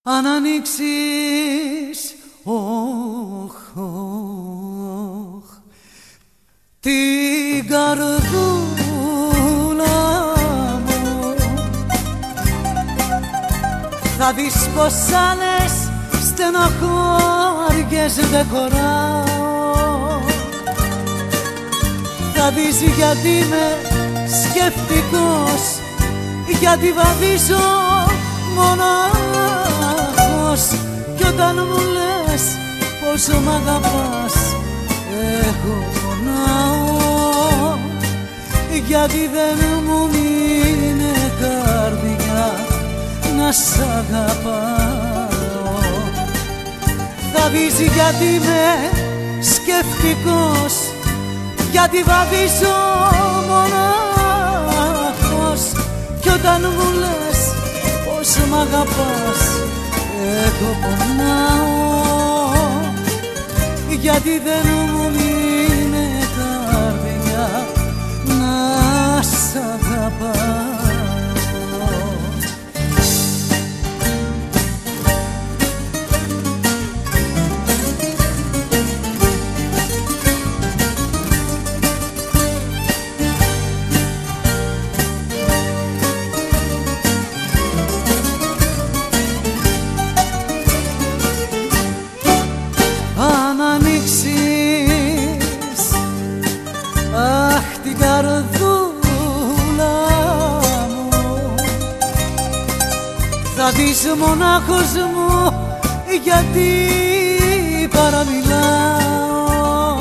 αν ανοίξεις την καρδούλα μου, θα δεις πως άλλες στενοχώριες δεν χωράω. Θα δεις γιατί είμαι σκεφτικός, γιατί βαδίζω μονάχος. Κι όταν μου λες πόσο μ' αγαπάς, εγώ πονάω, γιατί δεν μου είναι καρδιά να σ' αγαπάω. Θα δεις γιατί είμαι σκεφτικός, γιατί βαδίζω μονάχος. Κι όταν μου λες πως μ' αγαπάς, εγώ πονάω, γιατί δεν μου είναι καρδιά να σ' αγαπάω. Την καρδούλα μου, θα δεις μονάχος μου γιατί παραμιλάω.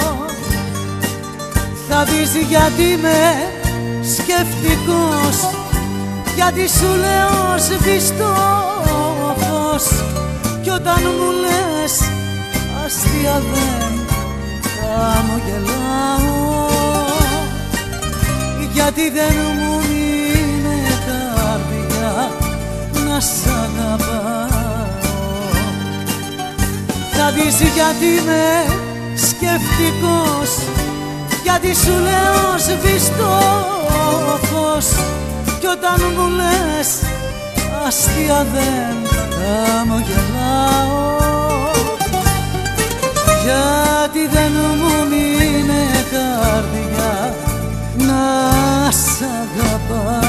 Θα δεις γιατί είμαι σκεφτικός, γιατί σου λέω σβήστο φως. Κι όταν μου λες αστεία δεν χαμογελάω, γιατί δεν μου είναι καρδιά να σ' αγαπάω. Θα δεις γιατί είμαι σκεφτικός, γιατί σου λέω σβήστο φως. Κι όταν μου λες αστεία δεν χαμογελάω, γιατί δεν μου είναι καρδιά να σ' αγαπάω.